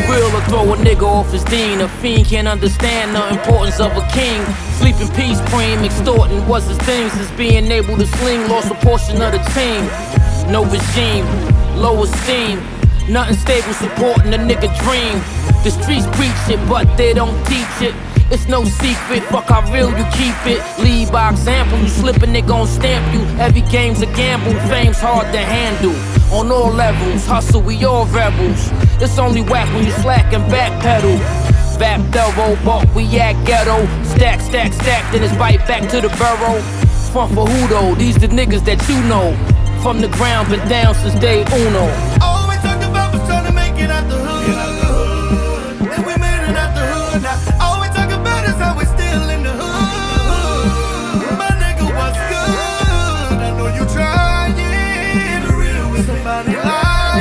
real or throw a nigga off his dean. A fiend can't understand the importance of a king. Sleep in peace, cream, extorting was his thing. Since being able to sling, lost a portion of the team. No regime, low esteem, nothing stable supporting a nigga dream. The streets preach it, but they don't teach it. It's no secret, fuck how real you keep it. Lead by example, you slippin', they gon' stamp you. Every game's a gamble, fame's hard to handle. On all levels, hustle, we all rebels. It's only whack when you slack and backpedal. Bap double, but we act ghetto. Stack, stack, stack, then it's right back to the burrow. Front for who though? These the niggas that you know. From the ground, been down since day uno. All we talked about was trying to make it out the hood. Then we made it out the hood. Now all we talk about is how we still in the hood. My nigga, what's good? I know you trying. For real with somebody lying.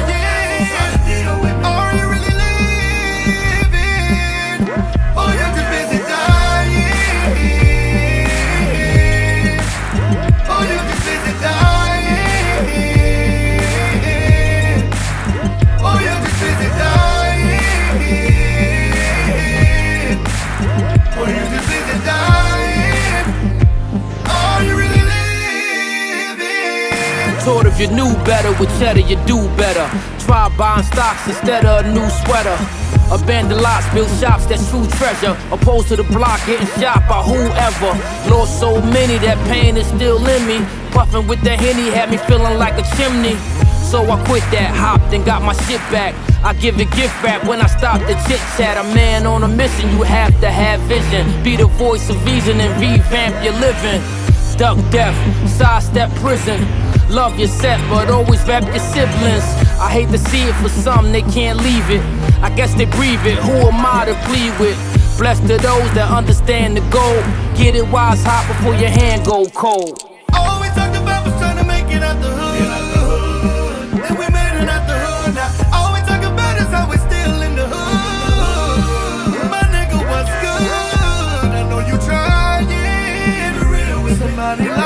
Are you really living? Or you too busy dying? Or you too busy dying? Oh, you're just busy dying. Oh, you're just busy dying. Are you really living? Taught if you knew better, with cheddar you do better. Try buying stocks instead of a new sweater. Abandoned lots, build shops, that's true treasure. Opposed to the block, getting shot by whoever. Lost so many, that pain is still in me. Puffin' with the Henny had me feeling like a chimney. So I quit that, hopped and got my shit back. I give it gift wrap when I stop the chit chat. A man on a mission, you have to have vision. Be the voice of reason and revamp your living. Duck death, sidestep prison. Love your set, but always rap your siblings. I hate to see it for some, they can't leave it. I guess they breathe it, who am I to plead with? Blessed to those that understand the goal. Get it wise hot before your hand go cold. All we talked about was trying to make it out the hood. Then we made it out the hood. Now all we talk about is how we still in the hood. My nigga, what's good? I know you trying. For real with somebody like